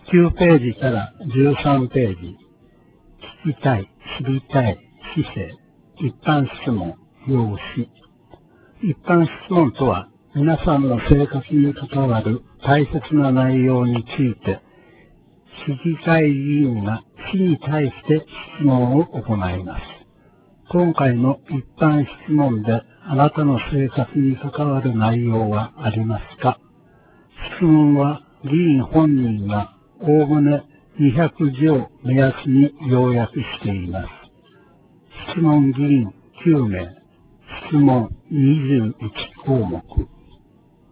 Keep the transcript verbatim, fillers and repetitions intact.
きゅうページからじゅうさんページ、聞きたい、知りたい、姿勢、一般質問、用紙。一般質問とは、皆さんの生活に関わる大切な内容について、市議会議員が市に対して質問を行います。今回の一般質問であなたの生活に関わる内容はありますか？質問は議員本人がおおむねにひゃくじを目安に要約しています。質問議員きゅうめい、質問にじゅういちこうもく。